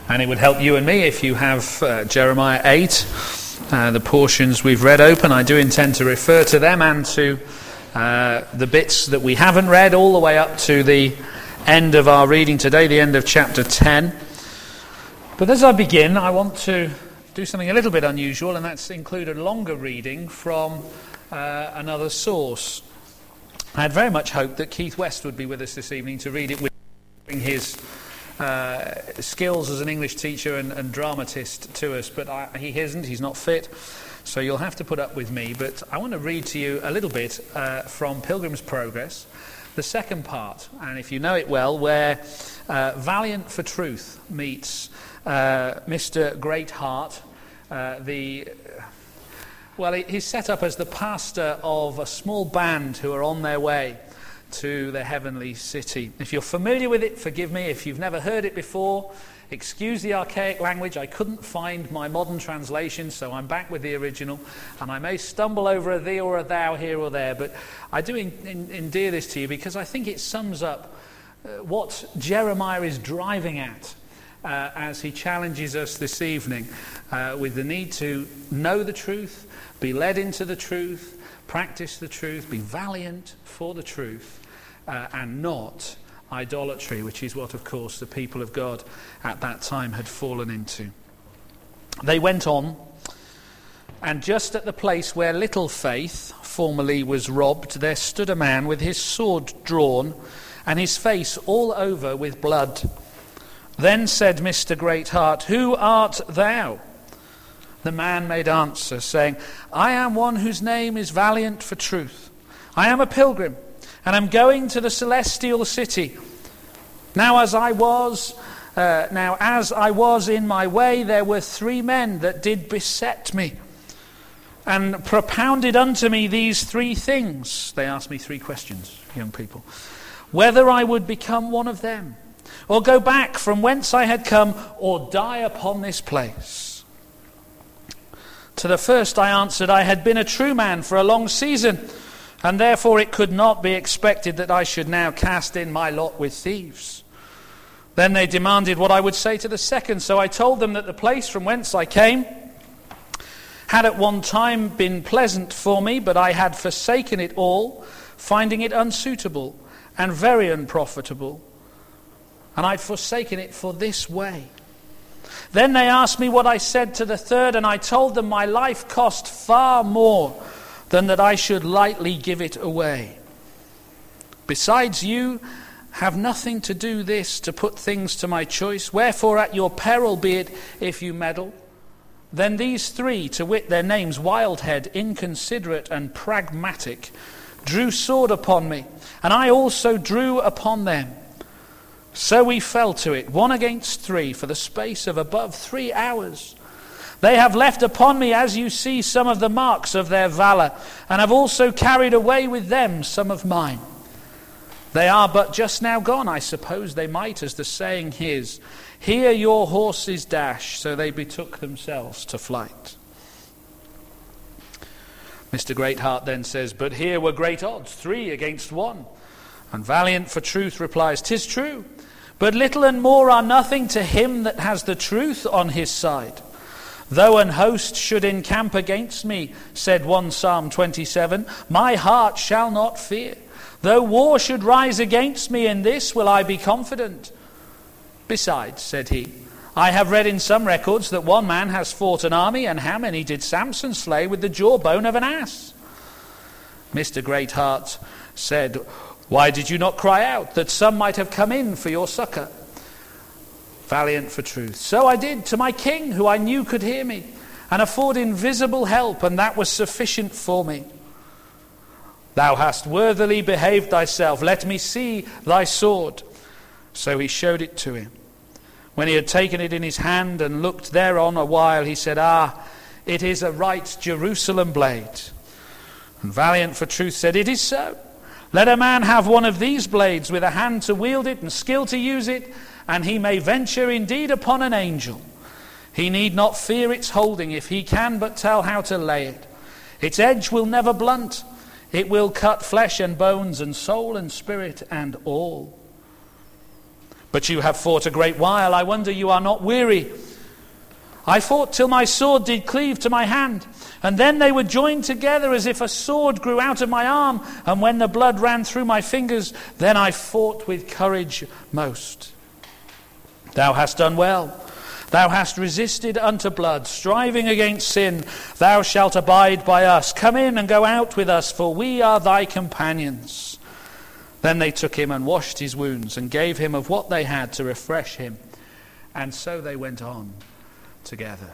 And it would help you and me if you have Jeremiah 8, the portions we've read open. I do intend to refer to them and to the bits that we haven't read, all the way up to the end of our reading today, the end of chapter 10. But as I begin, I want to do something a little bit unusual, and that's include a longer reading from another source. I had very much hoped that Keith West would be with us this evening to read it with his skills as an English teacher and dramatist to us, but he isn't, he's not fit, so you'll have to put up with me. But I want to read to you a little bit from Pilgrim's Progress, the second part, and if you know it well, where Valiant for Truth meets Mr. Greatheart, he's set up as the pastor of a small band who are on their way to the heavenly city. If you're familiar with it, forgive me. If you've never heard it before, excuse the archaic language. I couldn't find my modern translation, so I'm back with the original, and I may stumble over a thee or a thou here or there, but I do endear this to you because I think it sums up what Jeremiah is driving at as he challenges us this evening with the need to know the truth, be led into the truth, practice the truth, be valiant for the truth, and not idolatry, which is what, of course, the people of God at that time had fallen into. They went on, and just at the place where Little Faith formerly was robbed, there stood a man with his sword drawn and his face all over with blood. Then said Mr. Greatheart, "Who art thou?" The man made answer, saying, "I am one whose name is Valiant for Truth. I am a pilgrim, and am going to the celestial city. Now as I was in my way, there were 3 men that did beset me, and propounded unto me these 3 things." They asked me 3 questions, young people. "Whether I would become one of them, or go back from whence I had come, or die upon this place. To the first I answered, I had been a true man for a long season, and therefore it could not be expected that I should now cast in my lot with thieves. Then they demanded what I would say to the second, so I told them that the place from whence I came had at one time been pleasant for me, but I had forsaken it all, finding it unsuitable and very unprofitable, and I'd forsaken it for this way. Then they asked me what I said to the third, and I told them my life cost far more than that I should lightly give it away. Besides, you have nothing to do this to put things to my choice. Wherefore at your peril be it if you meddle." Then these 3, to wit their names, Wildhead, Inconsiderate, and Pragmatic, drew sword upon me, and I also drew upon them. So we fell to it, 1 against 3, for the space of above 3 hours. They have left upon me, as you see, some of the marks of their valor, and have also carried away with them some of mine. They are but just now gone. I suppose they might, as the saying is, hear your horses dash. So they betook themselves to flight. Mr. Greatheart then says, "But here were great odds, 3 against 1. And Valiant for Truth replies, "'Tis true, but little and more are nothing to him that has the truth on his side. Though an host should encamp against me, said 1 Psalm 27, my heart shall not fear. Though war should rise against me, in this will I be confident. Besides," said he, "I have read in some records that one man has fought an army, and how many did Samson slay with the jawbone of an ass?" Mr. Greatheart said, "Why did you not cry out, that some might have come in for your succor?" Valiant for Truth, "So I did to my king, who I knew could hear me, and afford invisible help, and that was sufficient for me." "Thou hast worthily behaved thyself. Let me see thy sword." So he showed it to him. When he had taken it in his hand and looked thereon a while, he said, "Ah, it is a right Jerusalem blade." And Valiant for Truth said, "It is so. Let a man have one of these blades with a hand to wield it and skill to use it, and he may venture indeed upon an angel. He need not fear its holding if he can but tell how to lay it. Its edge will never blunt. It will cut flesh and bones and soul and spirit and all. But you have fought a great while. I wonder you are not weary. I fought till my sword did cleave to my hand. And then they were joined together as if a sword grew out of my arm. And when the blood ran through my fingers, then I fought with courage most. Thou hast done well. Thou hast resisted unto blood, striving against sin. Thou shalt abide by us. Come in and go out with us, for we are thy companions. Then they took him and washed his wounds and gave him of what they had to refresh him. And so they went on together.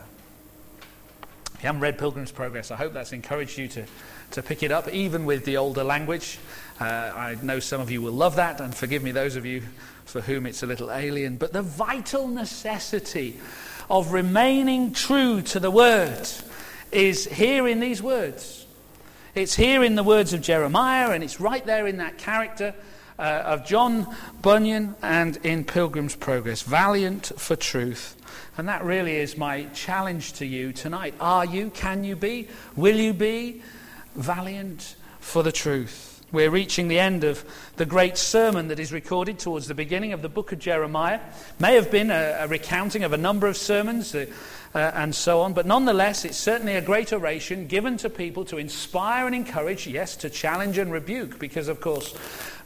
If you haven't read Pilgrim's Progress, I hope that's encouraged you to pick it up, even with the older language. I know some of you will love that, and forgive me those of you for whom it's a little alien. But the vital necessity of remaining true to the Word is here in these words. It's here in the words of Jeremiah, and it's right there in that character of John Bunyan and in Pilgrim's Progress. Valiant for truth. And that really is my challenge to you tonight. Are you, can you be, will you be valiant for the truth? We're reaching the end of the great sermon that is recorded towards the beginning of the book of Jeremiah. May have been a recounting of a number of sermons and so on, but nonetheless it's certainly a great oration given to people to inspire and encourage, yes, to challenge and rebuke, because of course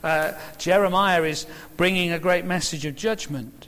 Jeremiah is bringing a great message of judgment.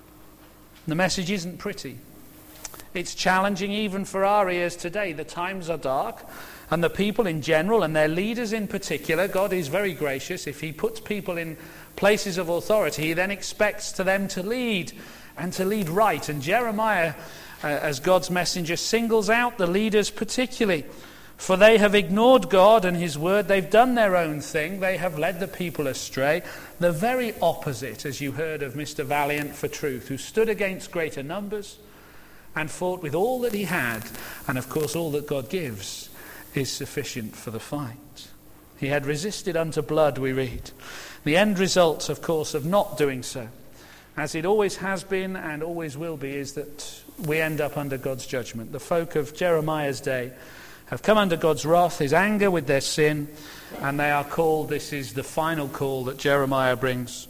The message isn't pretty. It's challenging even for our ears today. The times are dark, and the people in general, and their leaders in particular, God is very gracious. If he puts people in places of authority, he then expects them to lead, and to lead right. And Jeremiah, as God's messenger, singles out the leaders particularly. For they have ignored God and his word. They've done their own thing. They have led the people astray. The very opposite, as you heard of Mr. Valiant for Truth, who stood against greater numbers and fought with all that he had. And of course, all that God gives is sufficient for the fight. He had resisted unto blood, we read. The end result, of course, of not doing so, as it always has been and always will be, is that we end up under God's judgment. The folk of Jeremiah's day have come under God's wrath, his anger with their sin, and they are called, this is the final call that Jeremiah brings,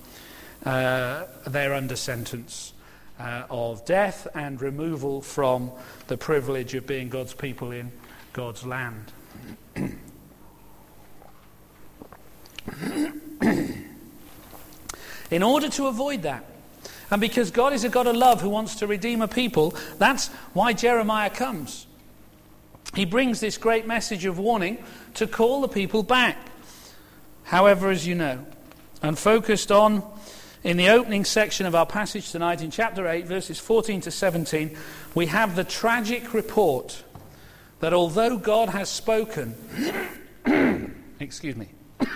they're under sentence of death and removal from the privilege of being God's people in God's land. In order to avoid that, and because God is a God of love who wants to redeem a people, that's why Jeremiah comes. He brings this great message of warning to call the people back. However, as you know, and focused on in the opening section of our passage tonight in chapter 8, verses 14 to 17, we have the tragic report that although God has spoken, excuse me,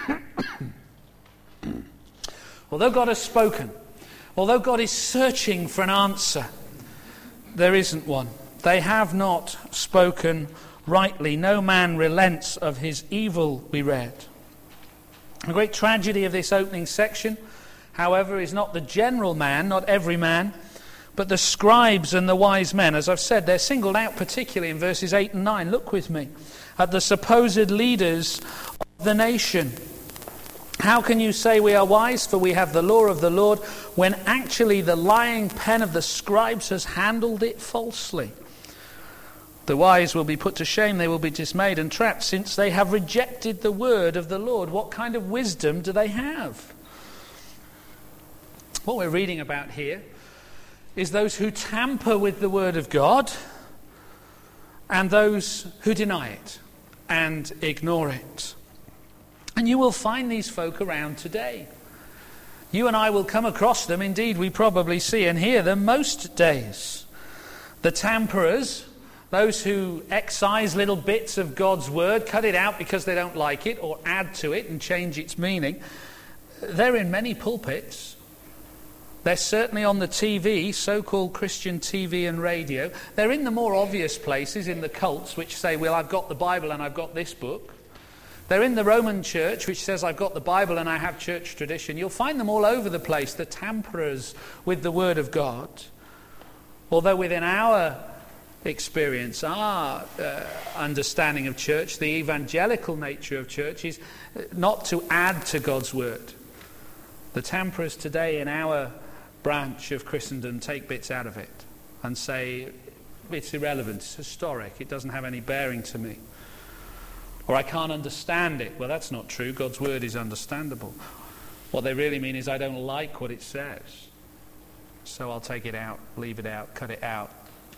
although God has spoken, although God is searching for an answer, there isn't one. They have not spoken rightly. No man relents of his evil, we read. The great tragedy of this opening section, however, is not the general man, not every man, but the scribes and the wise men. As I've said, they're singled out particularly in verses 8 and 9. Look with me at the supposed leaders of the nation. How can you say we are wise, for we have the law of the Lord, when actually the lying pen of the scribes has handled it falsely? The wise will be put to shame, they will be dismayed and trapped, since they have rejected the word of the Lord. What kind of wisdom do they have? What we're reading about here is those who tamper with the word of God and those who deny it and ignore it. And you will find these folk around today. You and I will come across them. Indeed, we probably see and hear them most days. The tamperers, those who excise little bits of God's word, cut it out because they don't like it, or add to it and change its meaning, they're in many pulpits. They're certainly on the TV, so-called Christian TV and radio. They're in the more obvious places, in the cults, which say, well, I've got the Bible and I've got this book. They're in the Roman church, which says, I've got the Bible and I have church tradition. You'll find them all over the place, the tamperers with the word of God. Although within our experience, our understanding of church, the evangelical nature of church is not to add to God's word. The tamperers today in our branch of Christendom take bits out of it and say, it's irrelevant, it's historic, it doesn't have any bearing to me. Or I can't understand it. Well, that's not true. God's word is understandable. What they really mean is I don't like what it says, so I'll take it out, leave it out, cut it out.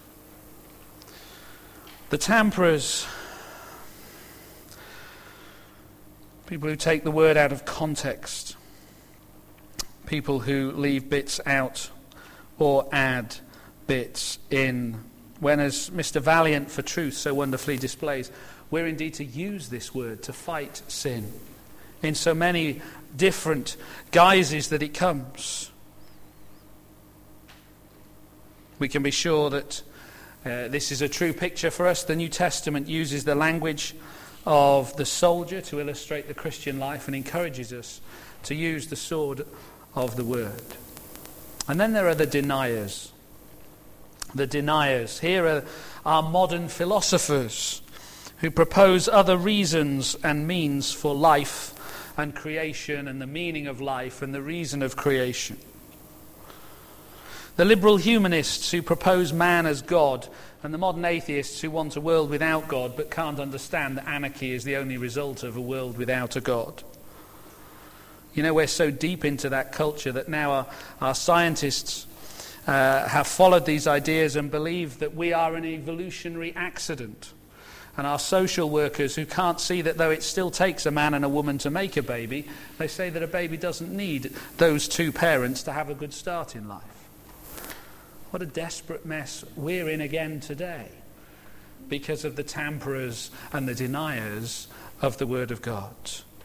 The tamperers, people who take the word out of context, people who leave bits out or add bits in, when, as Mr. Valiant for Truth so wonderfully displays, we're indeed to use this word to fight sin in so many different guises that it comes. We can be sure that this is a true picture for us. The New Testament uses the language of the soldier to illustrate the Christian life and encourages us to use the sword of the word. And then there are the deniers. The deniers. Here are modern philosophers who propose other reasons and means for life and creation and the meaning of life and the reason of creation. The liberal humanists who propose man as God, and the modern atheists who want a world without God but can't understand that anarchy is the only result of a world without a God. You know, we're so deep into that culture that now our scientists have followed these ideas and believe that we are an evolutionary accident. And our social workers who can't see that though it still takes a man and a woman to make a baby, they say that a baby doesn't need those two parents to have a good start in life. What a desperate mess we're in again today because of the tamperers and the deniers of the Word of God.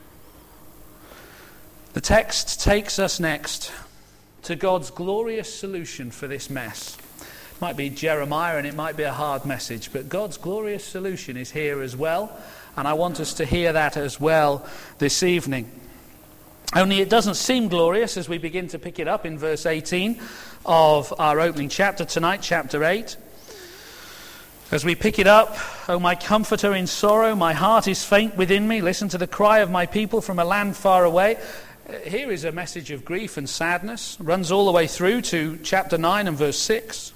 The text takes us next to God's glorious solution for this mess. It might be Jeremiah and it might be a hard message, but God's glorious solution is here as well, and I want us to hear that as well this evening. Only it doesn't seem glorious as we begin to pick it up in verse 18 of our opening chapter tonight, chapter 8. As we pick it up, O my comforter in sorrow, my heart is faint within me. Listen to the cry of my people from a land far away. Here is a message of grief and sadness. Runs all the way through to chapter 9 and verse 6.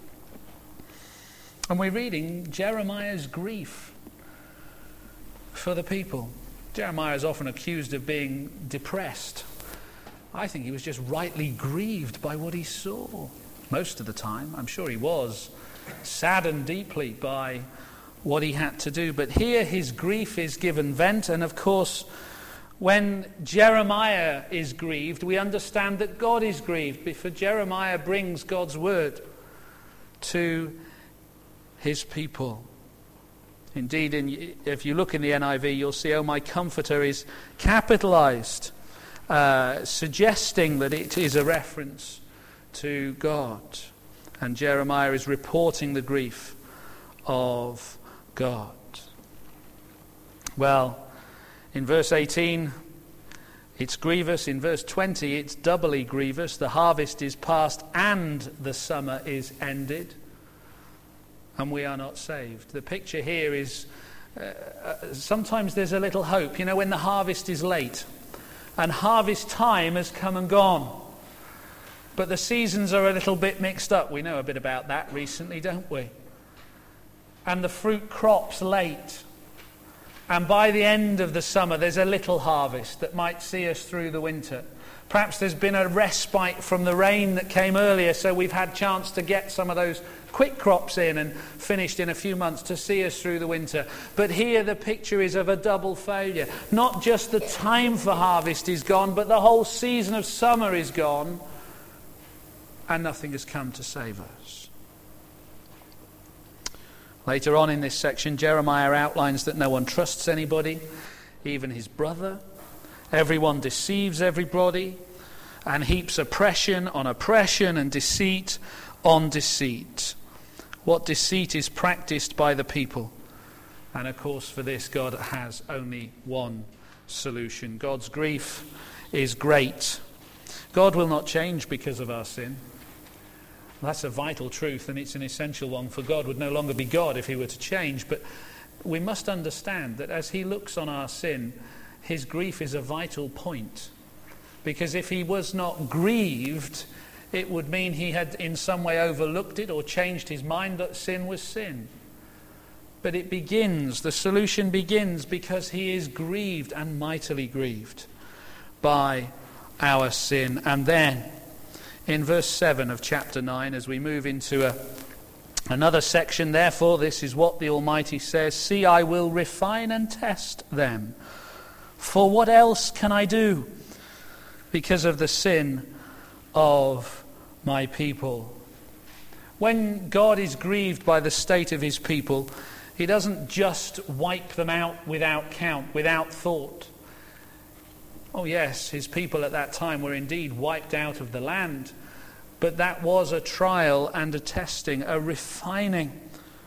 And we're reading Jeremiah's grief for the people. Jeremiah is often accused of being depressed. I think he was just rightly grieved by what he saw. Most of the time, I'm sure he was saddened deeply by what he had to do. But here his grief is given vent. And of course, when Jeremiah is grieved, we understand that God is grieved, for Jeremiah brings God's word to his people. Indeed, if you look in the NIV, you'll see, "Oh, my comforter" is capitalized, suggesting that it is a reference to God. And Jeremiah is reporting the grief of God. Well, in verse 18, it's grievous. In verse 20, it's doubly grievous. The harvest is past and the summer is ended, and we are not saved. The picture here is, sometimes there's a little hope. You know, when the harvest is late, and harvest time has come and gone, but the seasons are a little bit mixed up. We know a bit about that recently, don't we? And the fruit crops late. And by the end of the summer, there's a little harvest that might see us through the winter. Perhaps there's been a respite from the rain that came earlier, so we've had a chance to get some of those quick crops in and finished in a few months to see us through the winter. But here the picture is of a double failure. Not just the time for harvest is gone, but the whole season of summer is gone, and nothing has come to save us. Later on in this section, Jeremiah outlines that no one trusts anybody, even his brother. Everyone deceives everybody and heaps oppression on oppression and deceit on deceit. What deceit is practiced by the people. And of course, for this, God has only one solution. God's grief is great. God will not change because of our sin. That's a vital truth, and it's an essential one, for God would no longer be God if he were to change. But we must understand that as he looks on our sin, his grief is a vital point. Because if he was not grieved, it would mean he had in some way overlooked it or changed his mind that sin was sin. But the solution begins because he is grieved and mightily grieved by our sin. And then in verse 7 of chapter 9, as we move into another section, therefore this is what the Almighty says, see, I will refine and test them. For what else can I do because of the sin of my people? When God is grieved by the state of his people, he doesn't just wipe them out without count, without thought. Oh yes, his people at that time were indeed wiped out of the land, but that was a trial and a testing, a refining.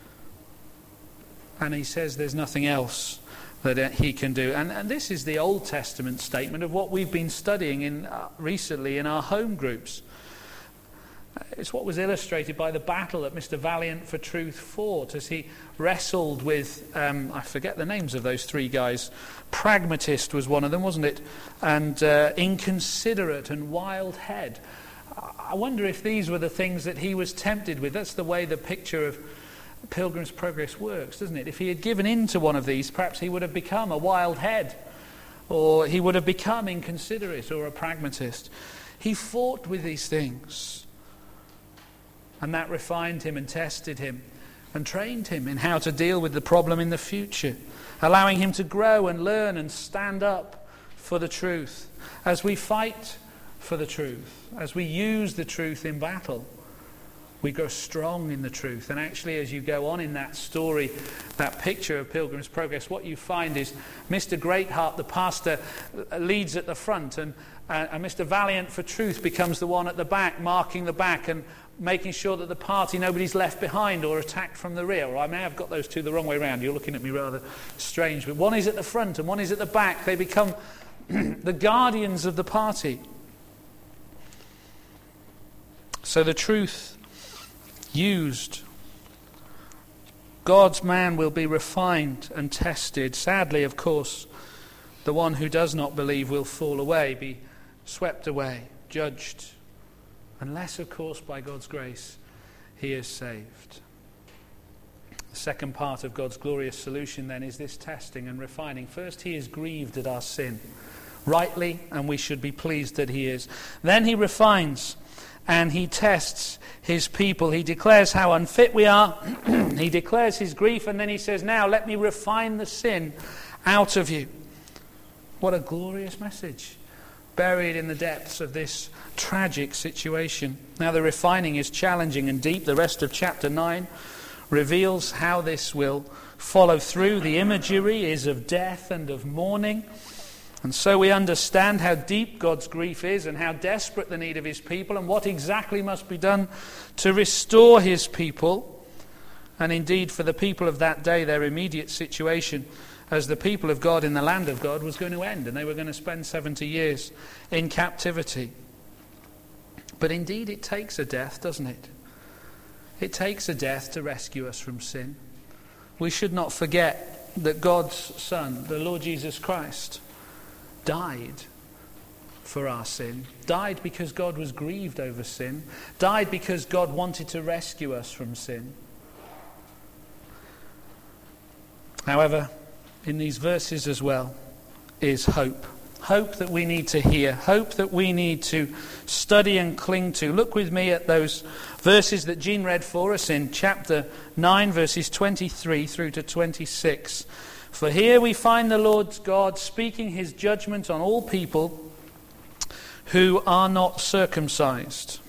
And he says there's nothing else that he can do. And this is the Old Testament statement of what we've been studying recently in our home groups. It's what was illustrated by the battle that Mr. Valiant for Truth fought as he wrestled with, I forget the names of those three guys. Pragmatist was one of them, wasn't it? And inconsiderate and wild head. I wonder if these were the things that he was tempted with. That's the way the picture of Pilgrim's Progress works, doesn't it? If he had given in to one of these, perhaps he would have become a wild head, or he would have become inconsiderate or a pragmatist. He fought with these things. And that refined him and tested him and trained him in how to deal with the problem in the future, allowing him to grow and learn and stand up for the truth. As we fight for the truth, as we use the truth in battle, we grow strong in the truth. And actually, as you go on in that story, that picture of Pilgrim's Progress, what you find is Mr. Greatheart, the pastor, leads at the front, and Mr. Valiant for Truth becomes the one at the back, marking the back and making sure that the party, nobody's left behind or attacked from the rear. Or I may have got those two the wrong way around. You're looking at me rather strange. But one is at the front and one is at the back. They become the guardians of the party. So the truth used, God's man will be refined and tested. Sadly, of course, the one who does not believe will fall away, be swept away, judged, unless, of course, by God's grace, he is saved. The second part of God's glorious solution, then, is this testing and refining. First, he is grieved at our sin, rightly, and we should be pleased that he is. Then he refines and he tests his people. He declares how unfit we are. He declares his grief, and then he says, now let me refine the sin out of you. What a glorious message, buried in the depths of this tragic situation. Now the refining is challenging and deep. The rest of chapter 9 reveals how this will follow through. The imagery is of death and of mourning. And so we understand how deep God's grief is and how desperate the need of his people and what exactly must be done to restore his people. And indeed, for the people of that day, their immediate situation as the people of God in the land of God was going to end, and they were going to spend 70 years in captivity. But indeed it takes a death, doesn't it? It takes a death to rescue us from sin. We should not forget that God's Son, the Lord Jesus Christ, died for our sin, died because God was grieved over sin, died because God wanted to rescue us from sin. However, in these verses as well is hope. Hope that we need to hear. Hope that we need to study and cling to. Look with me at those verses that Jean read for us in chapter 9, verses 23 through to 26. For here we find the Lord God speaking his judgment on all people who are not circumcised.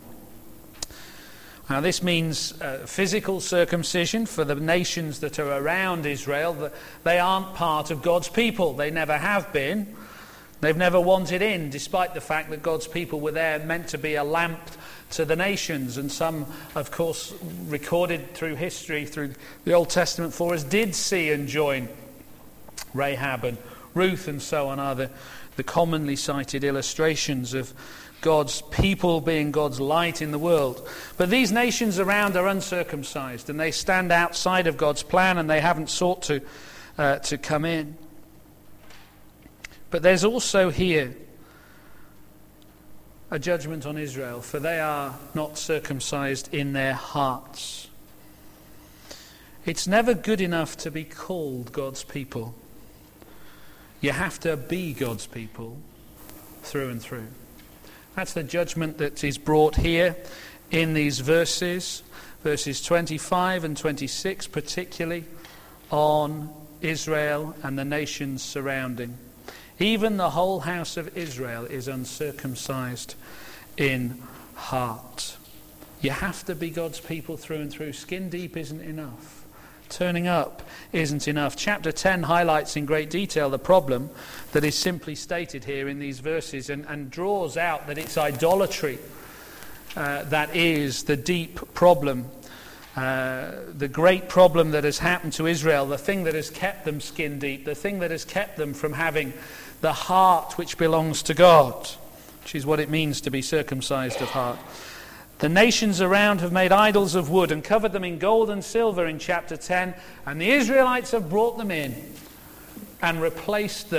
Now this means physical circumcision for the nations that are around Israel. They aren't part of God's people. They never have been. They've never wanted in, despite the fact that God's people were there meant to be a lamp to the nations. And some, of course, recorded through history, through the Old Testament for us, did see and join. Rahab and Ruth and so on are the commonly cited illustrations of God's people being God's light in the world. But these nations around are uncircumcised, and they stand outside of God's plan, and they haven't sought to come in. But there's also here a judgment on Israel, for they are not circumcised in their hearts. It's never good enough to be called God's people. You have to be God's people through and through. That's the judgment that is brought here in these verses 25 and 26 particularly, on Israel and the nations surrounding. Even the whole house of Israel is uncircumcised in heart. You have to be God's people through and through. Skin deep isn't enough. Turning up isn't enough. Chapter 10 highlights in great detail the problem that is simply stated here in these verses, and draws out that it's idolatry that is the deep problem, the great problem that has happened to Israel, the thing that has kept them skin deep, the thing that has kept them from having the heart which belongs to God, which is what it means to be circumcised of heart. The nations around have made idols of wood and covered them in gold and silver in chapter 10, and the Israelites have brought them in and replaced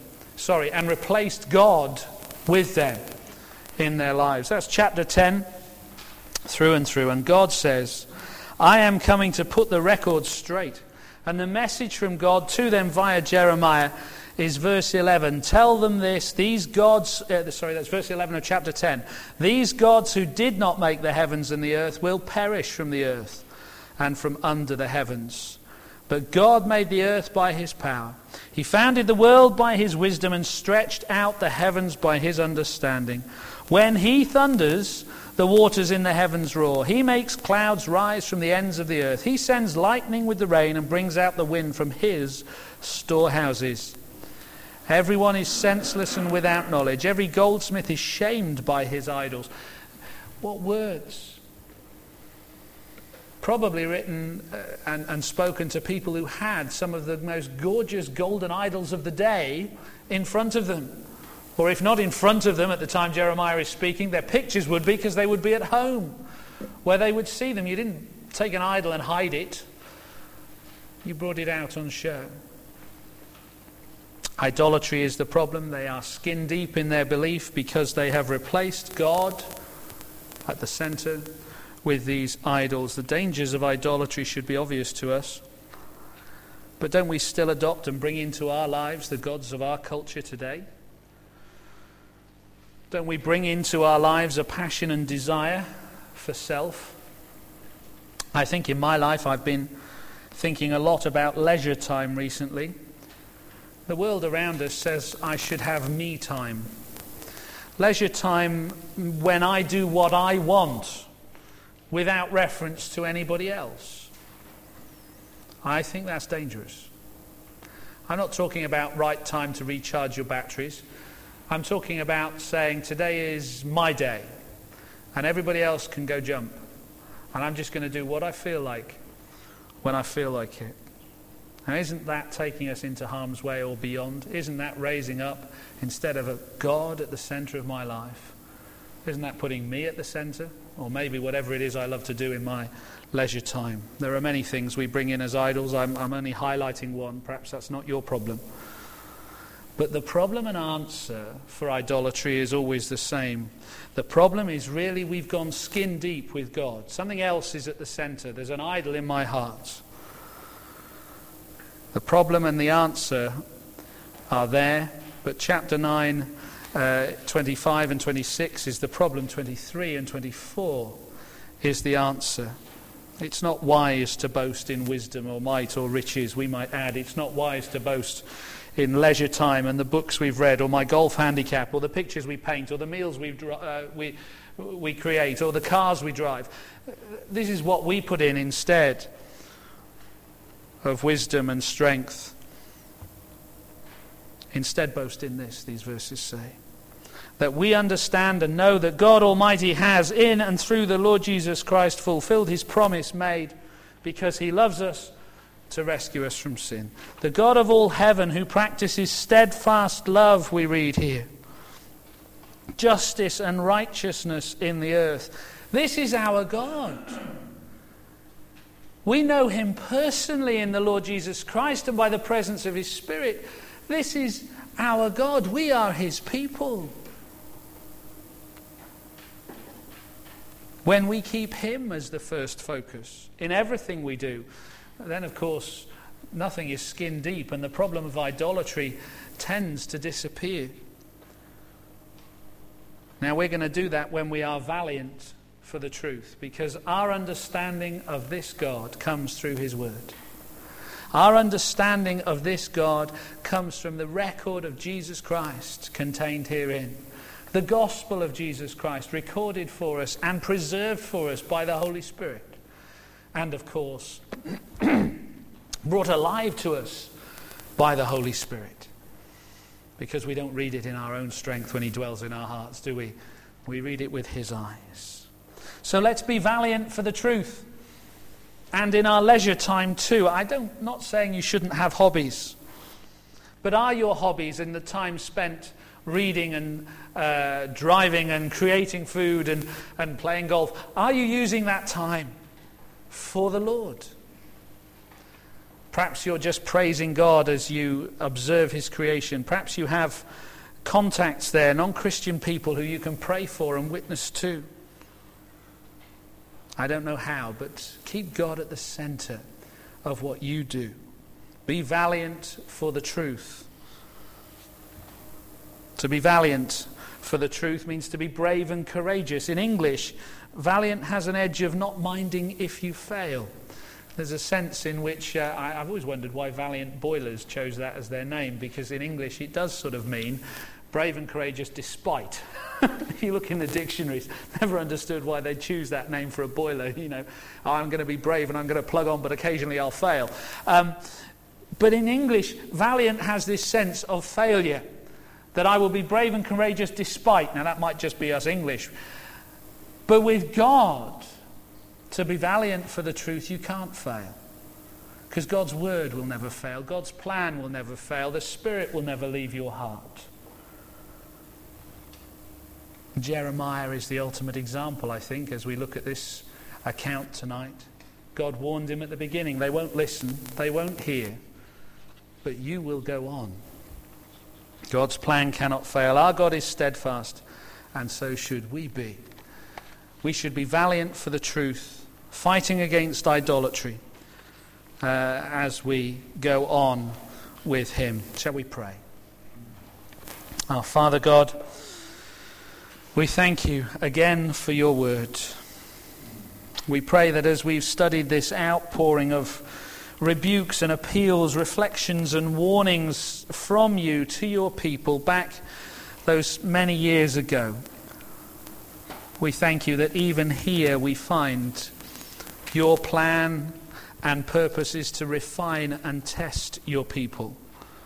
God with them in their lives. That's chapter 10 through and through. And God says, I am coming to put the record straight. And the message from God to them via Jeremiah is verse 11. Tell them this, these gods, that's verse 11 of chapter 10. These gods who did not make the heavens and the earth will perish from the earth and from under the heavens. But God made the earth by his power. He founded the world by his wisdom and stretched out the heavens by his understanding. When he thunders, the waters in the heavens roar. He makes clouds rise from the ends of the earth. He sends lightning with the rain and brings out the wind from his storehouses. Everyone is senseless and without knowledge. Every goldsmith is shamed by his idols. What words! Probably written and spoken to people who had some of the most gorgeous golden idols of the day in front of them. Or if not in front of them at the time Jeremiah is speaking, their pictures would be, because they would be at home where they would see them. You didn't take an idol and hide it. You brought it out on show. Idolatry is the problem. They are skin deep in their belief because they have replaced God at the center with these idols. The dangers of idolatry should be obvious to us. But don't we still adopt and bring into our lives the gods of our culture today? Don't we bring into our lives a passion and desire for self? I think in my life I've been thinking a lot about leisure time recently. The world around us says I should have me time. Leisure time when I do what I want without reference to anybody else. I think that's dangerous. I'm not talking about right time to recharge your batteries. I'm talking about saying today is my day and everybody else can go jump. And I'm just going to do what I feel like when I feel like it. Now, isn't that taking us into harm's way or beyond? Isn't that raising up, instead of a God at the center of my life, isn't that putting me at the center? Or maybe whatever it is I love to do in my leisure time. There are many things we bring in as idols. I'm only highlighting one. Perhaps that's not your problem. But the problem and answer for idolatry is always the same. The problem is really we've gone skin deep with God. Something else is at the center. There's an idol in my heart. The problem and the answer are there, but chapter 9, 25 and 26 is the problem. 23 and 24 is the answer. It's not wise to boast in wisdom or might or riches, we might add. It's not wise to boast in leisure time and the books we've read, or my golf handicap, or the pictures we paint, or the meals we create, or the cars we drive. This is what we put in instead of wisdom and strength. Instead, boast in this, these verses say, that we understand and know that God Almighty has, in and through the Lord Jesus Christ, fulfilled his promise made because he loves us to rescue us from sin. The God of all heaven, who practices steadfast love, we read here, justice and righteousness in the earth. This is our God. We know him personally in the Lord Jesus Christ and by the presence of his Spirit. This is our God. We are his people. when we keep him as the first focus in everything we do, then of course nothing is skin deep and the problem of idolatry tends to disappear. Now we're going to do that when we are valiant for the truth, because our understanding of this God comes through his word. Our understanding of this God comes from the record of Jesus Christ contained herein. The gospel of Jesus Christ recorded for us and preserved for us by the Holy Spirit. And of course, brought alive to us by the Holy Spirit. Because we don't read it in our own strength when he dwells in our hearts, do we? We read it with his eyes. So let's be valiant for the truth. And in our leisure time too. Not saying you shouldn't have hobbies. But are your hobbies in the time spent reading and driving and creating food and playing golf, are you using that time for the Lord? Perhaps you're just praising God as you observe his creation. Perhaps you have contacts there, non-Christian people who you can pray for and witness to. I don't know how, but keep God at the center of what you do. Be valiant for the truth. To be valiant for the truth means to be brave and courageous. In English, valiant has an edge of not minding if you fail. There's a sense in which I've always wondered why Valiant Boilers chose that as their name, because in English it does sort of mean brave and courageous despite. If you look in the dictionaries, never understood why they choose that name for a boiler. I'm going to be brave and I'm going to plug on, but occasionally I'll fail. But in English, valiant has this sense of failure, that I will be brave and courageous despite. Now that might just be us English. But with God, to be valiant for the truth, you can't fail. Because God's word will never fail. God's plan will never fail. The Spirit will never leave your heart. Jeremiah is the ultimate example, I think, as we look at this account tonight. God warned him at the beginning, they won't listen, they won't hear, but you will go on. God's plan cannot fail. Our God is steadfast, and so should we be. We should be valiant for the truth, fighting against idolatry as we go on with him. Shall we pray? Our Father God, we thank you again for your word. We pray that as we've studied this outpouring of rebukes and appeals, reflections and warnings from you to your people back those many years ago, we thank you that even here we find your plan and purpose is to refine and test your people,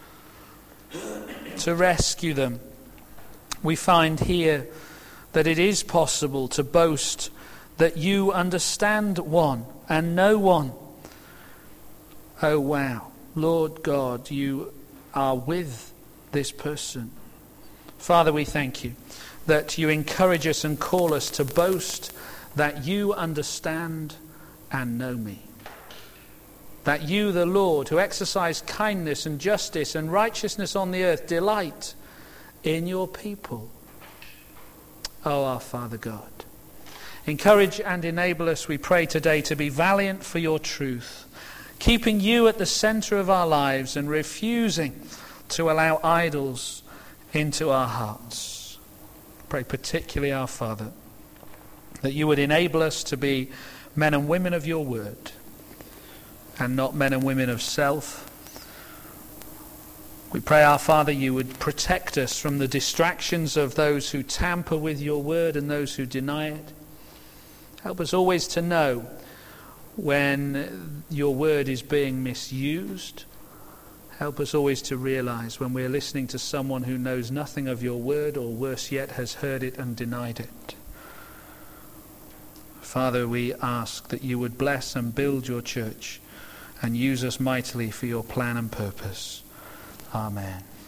to rescue them. We find here that it is possible to boast that you understand one and know one. Oh wow, Lord God, you are with this person. Father, we thank you that you encourage us and call us to boast that you understand and know me. That you, the Lord, who exercise kindness and justice and righteousness on the earth, delight in your people. Oh, our Father God, encourage and enable us, we pray today, to be valiant for your truth, keeping you at the center of our lives and refusing to allow idols into our hearts. Pray particularly, our Father, that you would enable us to be men and women of your word and not men and women of self. We pray, our Father, you would protect us from the distractions of those who tamper with your word and those who deny it. Help us always to know when your word is being misused. Help us always to realize when we're listening to someone who knows nothing of your word, or worse yet, has heard it and denied it. Father, we ask that you would bless and build your church and use us mightily for your plan and purpose. Amen.